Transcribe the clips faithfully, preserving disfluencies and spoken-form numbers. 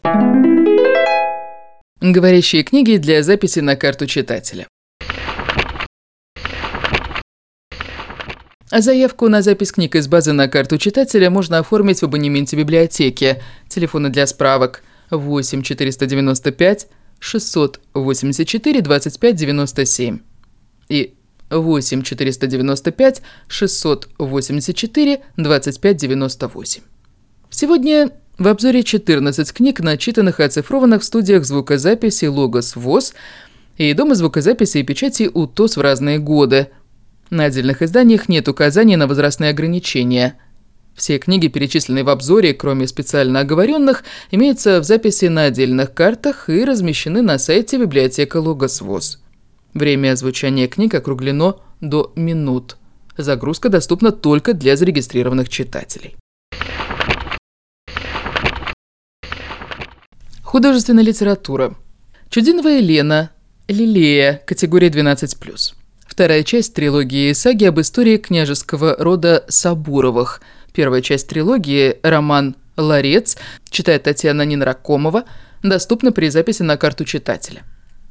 Говорящие книги для записи на карту читателя. Заявку на запись книг из базы на карту читателя можно оформить в абонементе библиотеки. Телефоны для справок восемь четыреста девяносто пять шестьсот восемьдесят четыре двадцать пять девяносто семь и восемь четыреста девяносто пять шестьсот восемьдесят четыре двадцать пять девяносто восемь. Сегодня в обзоре четырнадцать книг, начитанных и оцифрованных в студиях звукозаписи «Логос ВОЗ» и Дома звукозаписи и печати УТОС в разные годы. На отдельных изданиях нет указаний на возрастные ограничения. Все книги, перечисленные в обзоре, кроме специально оговоренных, имеются в записи на отдельных картах и размещены на сайте библиотека «Логос ВОЗ». Время озвучания книг округлено до минут. Загрузка доступна только для зарегистрированных читателей. Художественная литература. Чудинова Елена, Лилея, категория двенадцать плюс. Вторая часть трилогии саги об истории княжеского рода Сабуровых. Первая часть трилогии, роман «Ларец», читает Татьяна Нинаракомова, доступна при записи на карту читателя.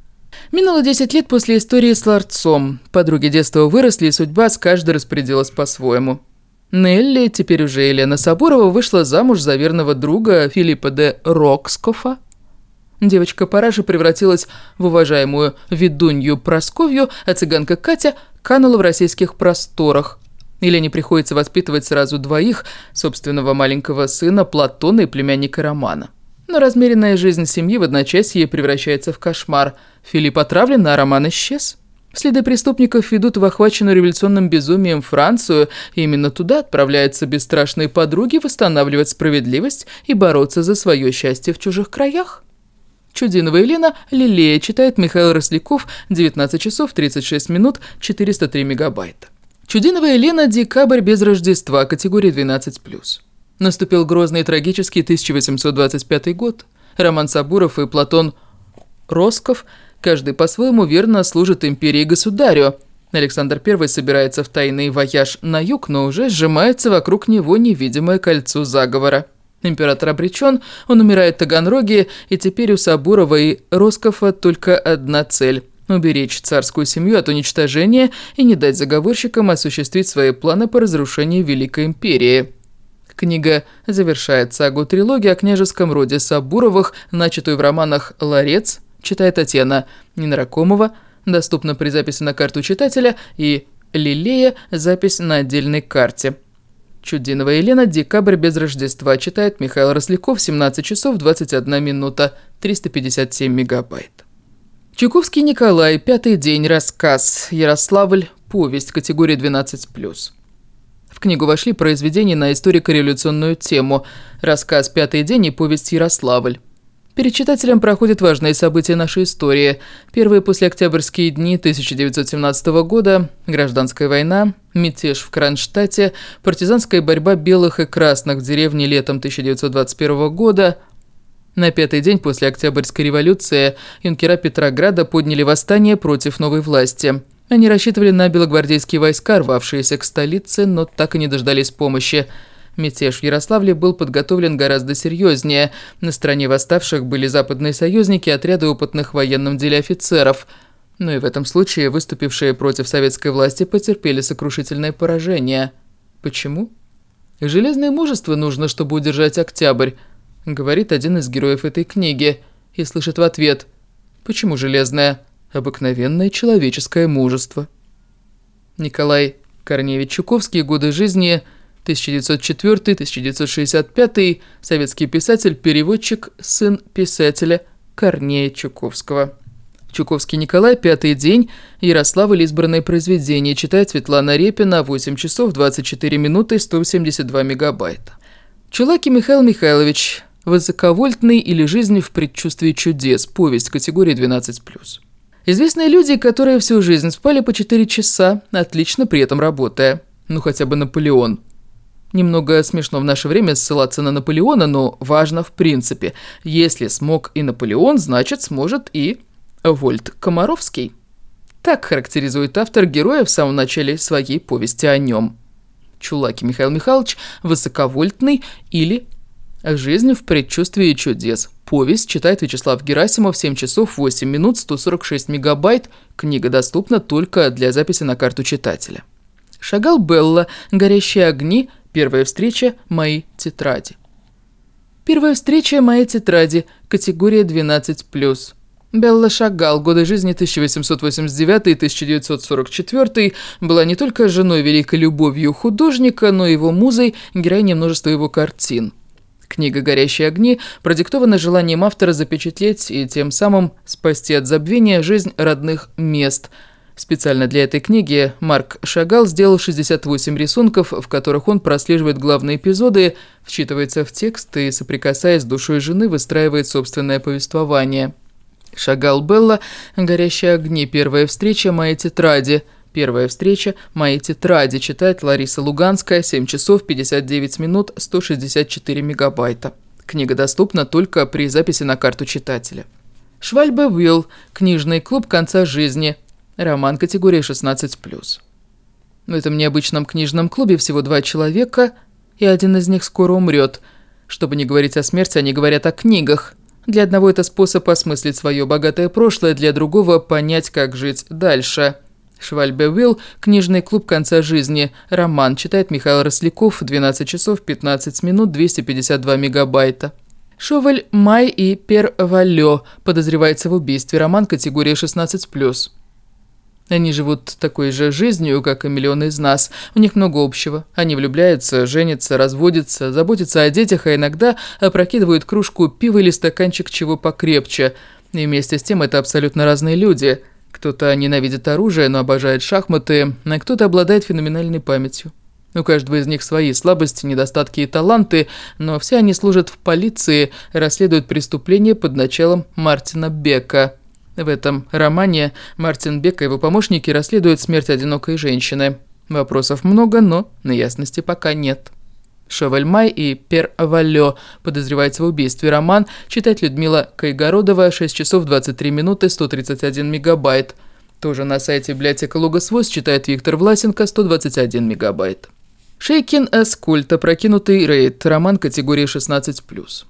Минуло десять лет после истории с Ларцом. Подруги детства выросли, и судьба с каждой распорядилась по-своему. Нелли, теперь уже Елена Сабурова, вышла замуж за верного друга Филиппа де Рокскофа. Девочка Параша превратилась в уважаемую ведунью Просковью, а цыганка Катя канула в российских просторах. Елене приходится воспитывать сразу двоих, собственного маленького сына Платона и племянника Романа. Но размеренная жизнь семьи в одночасье превращается в кошмар. Филипп отравлен, а Роман исчез. Следы преступников ведут в охваченную революционным безумием Францию, и именно туда отправляются бесстрашные подруги восстанавливать справедливость и бороться за свое счастье в чужих краях. Чудинова Елена, Лилея, читает Михаил Росляков, девятнадцать часов тридцать шесть минут, четыреста три мегабайта. Чудинова Елена, декабрь без Рождества, категория двенадцать плюс. Наступил грозный и трагический тысяча восемьсот двадцать пятый год. Роман Сабуров и Платон Росков, каждый по-своему верно служит империи и государю. Александр Первый собирается в тайный вояж на юг, но уже сжимается вокруг него невидимое кольцо заговора. Император обречен, он умирает в Таганроге, и теперь у Сабурова и Роскова только одна цель – уберечь царскую семью от уничтожения и не дать заговорщикам осуществить свои планы по разрушению Великой империи. Книга завершает сагу-трилогии о княжеском роде Сабуровых, начатую в романах «Ларец», читает Татьяна Нинаракомова, доступна при записи на карту читателя, и «Лилея» – запись на отдельной карте. Чудинова Елена, декабрь без Рождества, читает Михаил Росляков, семнадцать часов двадцать одна минута, триста пятьдесят семь мегабайт. Чуковский Николай, пятый день, рассказ, Ярославль, повесть, категория двенадцать плюс. В книгу вошли произведения на историко-революционную тему, рассказ «Пятый день» и повесть «Ярославль». Перед читателем проходят важные события нашей истории. Первые послеоктябрьские дни тысяча девятьсот семнадцатого года, гражданская война, мятеж в Кронштадте, партизанская борьба белых и красных в деревне летом тысяча девятьсот двадцать первого года. На пятый день после Октябрьской революции юнкера Петрограда подняли восстание против новой власти. Они рассчитывали на белогвардейские войска, рвавшиеся к столице, но так и не дождались помощи. Мятеж в Ярославле был подготовлен гораздо серьезнее. На стороне восставших были западные союзники, отряды опытных в военном деле офицеров. Но и в этом случае выступившие против советской власти потерпели сокрушительное поражение. Почему? «Железное мужество нужно, чтобы удержать Октябрь», — говорит один из героев этой книги, и слышит в ответ: «Почему железное? Обыкновенное человеческое мужество». Николай Корнеевич Чуковский, годы жизни тысяча девятьсот четвёртый — тысяча девятьсот шестьдесят пятый, советский писатель, переводчик, сын писателя Корнея Чуковского. Чуковский Николай, пятый день, Ярославль, избранное произведение, читает Светлана Репина, восемь часов двадцать четыре минуты, сто семьдесят два мегабайта. Чулаки Михаил Михайлович, высоковольтный или жизнь в предчувствии чудес, повесть, категория двенадцать плюс. Известные люди, которые всю жизнь спали по четыре часа, отлично при этом работая. Ну хотя бы Наполеон. Немного смешно в наше время ссылаться на Наполеона, но важно в принципе. Если смог и Наполеон, значит сможет и Вольт Комаровский. Так характеризует автор героя в самом начале своей повести о нем. Чулаки Михаил Михайлович, высоковольтный или «Жизнь в предчувствии чудес». Повесть читает Вячеслав Герасимов, семь часов восемь минут, сто сорок шесть мегабайт. Книга доступна только для записи на карту читателя. Шагал Белла, «Горящие огни», первая встреча, «Мои тетради». Первая встреча, «Мои тетради», категория двенадцать плюс. Белла Шагал, годы жизни тысяча восемьсот восемьдесят девятый — тысяча девятьсот сорок четвёртый, была не только женой великой любовью художника, но и его музой, героиней множества его картин. Книга «Горящие огни» продиктована желанием автора запечатлеть и тем самым спасти от забвения жизнь родных мест. Специально для этой книги Марк Шагал сделал шестьдесят восемь рисунков, в которых он прослеживает главные эпизоды, вчитывается в текст и, соприкасаясь с душой жены, выстраивает собственное повествование. Шагал Белла, «Горящие огни», первая встреча, «Мои тетради». Первая встреча, «Мои тетради», читает Лариса Луганская, семь часов пятьдесят девять минут, сто шестьдесят четыре мегабайта. Книга доступна только при записи на карту читателя. Швальбе Уилл, «Книжный клуб конца жизни». Роман категории шестнадцать плюс. В этом необычном книжном клубе всего два человека, и один из них скоро умрет. Чтобы не говорить о смерти, они говорят о книгах. Для одного это способ осмыслить свое богатое прошлое, для другого – понять, как жить дальше. Швальбе Уилл, «Книжный клуб конца жизни». Роман читает Михаил Росляков, двенадцать часов пятнадцать минут, двести пятьдесят два мегабайта. Шовель Май и Пер Валлё, подозревается в убийстве. Роман категории шестнадцать плюс. Они живут такой же жизнью, как и миллионы из нас. У них много общего. Они влюбляются, женятся, разводятся, заботятся о детях, а иногда опрокидывают кружку пива или стаканчик чего покрепче. И вместе с тем это абсолютно разные люди. Кто-то ненавидит оружие, но обожает шахматы, а кто-то обладает феноменальной памятью. У каждого из них свои слабости, недостатки и таланты, но все они служат в полиции, расследуют преступления под началом Мартина Бека. В этом романе Мартин Бек и его помощники расследуют смерть одинокой женщины. Вопросов много, но на ясности пока нет. Шовель Май и Пер Валлё, подозревается в убийстве. Роман читает Людмила Кайгородова, шесть часов двадцать три минуты, сто тридцать один мегабайт. Тоже на сайте библиотека Логос читает Виктор Власенко, сто двадцать один мегабайт. Шейкин Эскульт, «Опрокинутый рейд», роман категории шестнадцать плюс.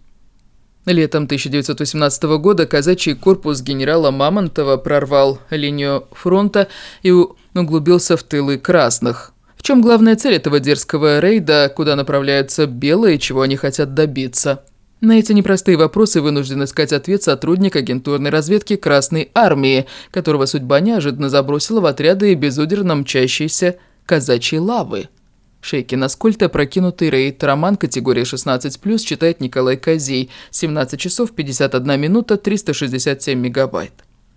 Летом тысяча девятьсот восемнадцатого года казачий корпус генерала Мамонтова прорвал линию фронта и углубился в тылы красных. В чем главная цель этого дерзкого рейда, куда направляются белые, чего они хотят добиться? На эти непростые вопросы вынужден искать ответ сотрудник агентурной разведки Красной Армии, которого судьба неожиданно забросила в отряды безудержно мчащейся казачьей лавы. Шейкин Эскульт, «Опрокинутый рейд», роман категории шестнадцать плюс, читает Николай Козей, семнадцать часов пятьдесят одна минута, триста шестьдесят семь мегабайт.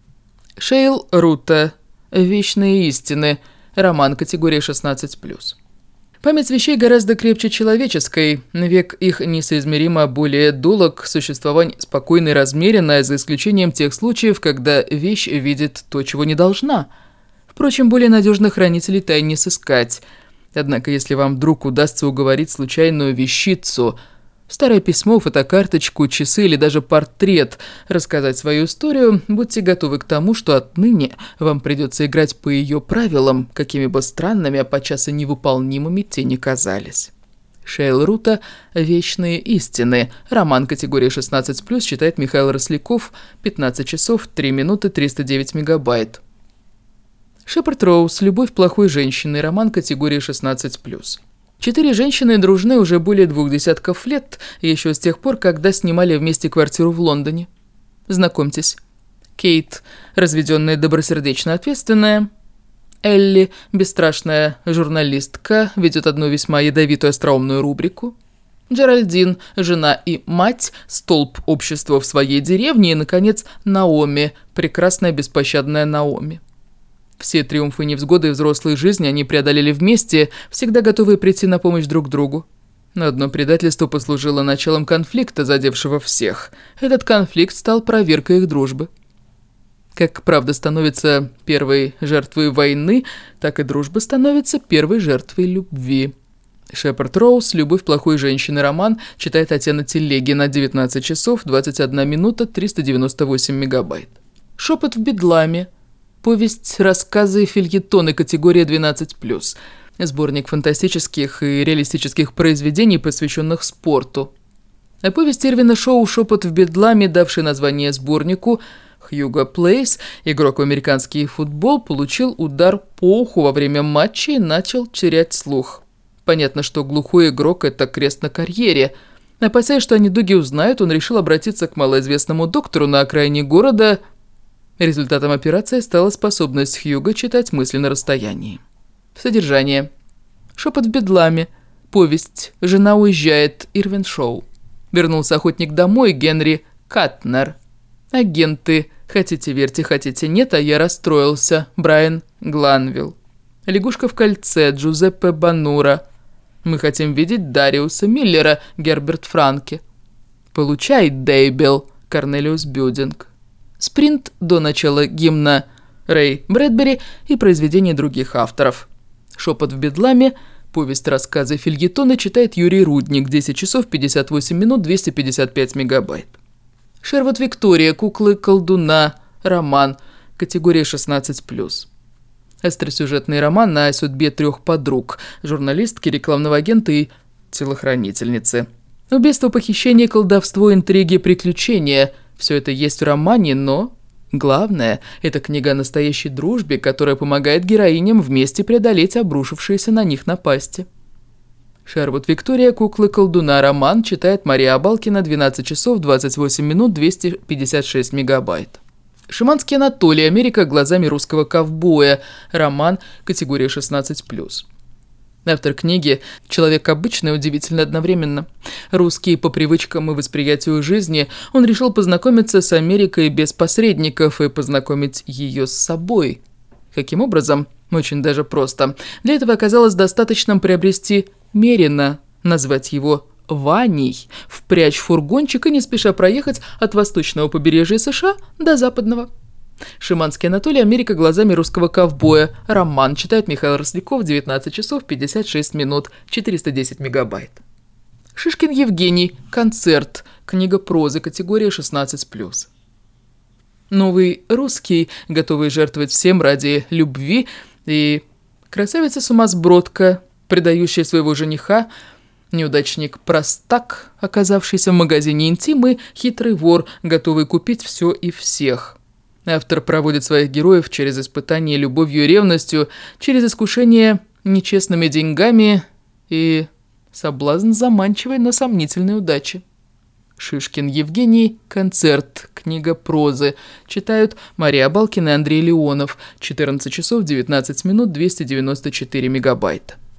Шейл Рута, «Вечные истины», роман категории шестнадцать плюс. Память вещей гораздо крепче человеческой, век их несоизмеримо более долг, существование спокойно и размеренное, за исключением тех случаев, когда вещь видит то, чего не должна. Впрочем, более надежных хранителей тайн не сыскать. Однако, если вам вдруг удастся уговорить случайную вещицу, старое письмо, фотокарточку, часы или даже портрет, рассказать свою историю, будьте готовы к тому, что отныне вам придется играть по ее правилам, какими бы странными, а подчас и невыполнимыми те ни казались. Шейл Рута, «Вечные истины», роман категории шестнадцать плюс, читает Михаил Росляков, пятнадцать часов три минуты, триста девять мегабайт. Шепард Роуз, «Любовь плохой женщины», роман категории шестнадцать плюс. Четыре женщины дружны уже более двух десятков лет, еще с тех пор, когда снимали вместе квартиру в Лондоне. Знакомьтесь. Кейт, разведенная, добросердечно ответственная. Элли, бесстрашная журналистка, ведет одну весьма ядовитую остроумную рубрику. Джеральдин, жена и мать, столб общества в своей деревне. И, наконец, Наоми, прекрасная беспощадная Наоми. Все триумфы и невзгоды взрослой жизни они преодолели вместе, всегда готовые прийти на помощь друг другу. Но одно предательство послужило началом конфликта, задевшего всех. Этот конфликт стал проверкой их дружбы. Как правда становится первой жертвой войны, так и дружба становится первой жертвой любви. Шепард Роуз, «Любовь плохой женщины», роман, читает Татьяна Телегина, девятнадцать часов двадцать одна минута, триста девяносто восемь мегабайт. Шепот в бедламе. Повесть, рассказы и фельетоны, категория двенадцать плюс. Сборник фантастических и реалистических произведений, посвященных спорту. Повесть Ирвина Шоу «Шепот в бедламе», давший название сборнику, Хьюго Плейс, игрок в американский футбол, получил удар по уху во время матча и начал терять слух. Понятно, что глухой игрок – это крест на карьере. Опасаясь, что о недуге узнают, он решил обратиться к малоизвестному доктору на окраине города. Результатом операции стала способность Хьюго читать мысли на расстоянии. Содержание. «Шепот в бедламе». Повесть. Жена уезжает. Ирвин Шоу. Вернулся охотник домой. Генри Катнер. Агенты. Хотите верьте, хотите нет, а я расстроился. Брайан Гланвилл. Лягушка в кольце. Джузеппе Банура. Мы хотим видеть Дариуса Миллера. Герберт Франке. Получай, Дейбел. Корнелиус Бюдинг. Спринт до начала гимна. Рэй Брэдбери и произведения других авторов. «Шепот в бедламе». Повесть, рассказы, фельетоны читает Юрий Рудник. десять часов пятьдесят восемь минут двести пятьдесят пять мегабайт. Шервуд Виктория. Куклы колдуна. Роман. Категория шестнадцать плюс. Остросюжетный роман о судьбе трех подруг. Журналистки, рекламного агента и телохранительницы. Убийство, похищение, колдовство, интриги, приключения. Все это есть в романе, но... Главное, это книга о настоящей дружбе, которая помогает героиням вместе преодолеть обрушившиеся на них напасти. Шервуд Виктория. Куклы колдуна. Роман читает Мария Абалкина. двенадцать часов двадцать восемь минут двести пятьдесят шесть мегабайт. Шиманский Анатолий. Америка глазами русского ковбоя. Роман. Категория шестнадцать плюс. Автор книги – человек обычный и удивительно одновременно. Русский по привычкам и восприятию жизни, он решил познакомиться с Америкой без посредников и познакомить ее с собой. Каким образом? Очень даже просто. Для этого оказалось достаточным приобрести Мерина, назвать его Ваней, впрячь в фургончик и не спеша проехать от восточного побережья США до западного. Шиманский Анатолий. Америка глазами русского ковбоя. Роман читает Михаил Росляков. девятнадцать часов пятьдесят шесть минут четыреста десять мегабайт. Шишкин Евгений. Концерт. Книга прозы. Категория шестнадцать плюс. Новый русский, готовый жертвовать всем ради любви, и красавица-сумасбродка, предающая своего жениха, неудачник-простак, оказавшийся в магазине интим, и хитрый вор, готовый купить все и всех. Автор проводит своих героев через испытания любовью и ревностью, через искушение нечестными деньгами и соблазн заманчивой, но сомнительной удачи. Шишкин Евгений. Концерт. Книга прозы. Читают Мария Абалкина и Андрей Леонов. четырнадцать часов девятнадцать минут двести девяносто четыре мегабайта.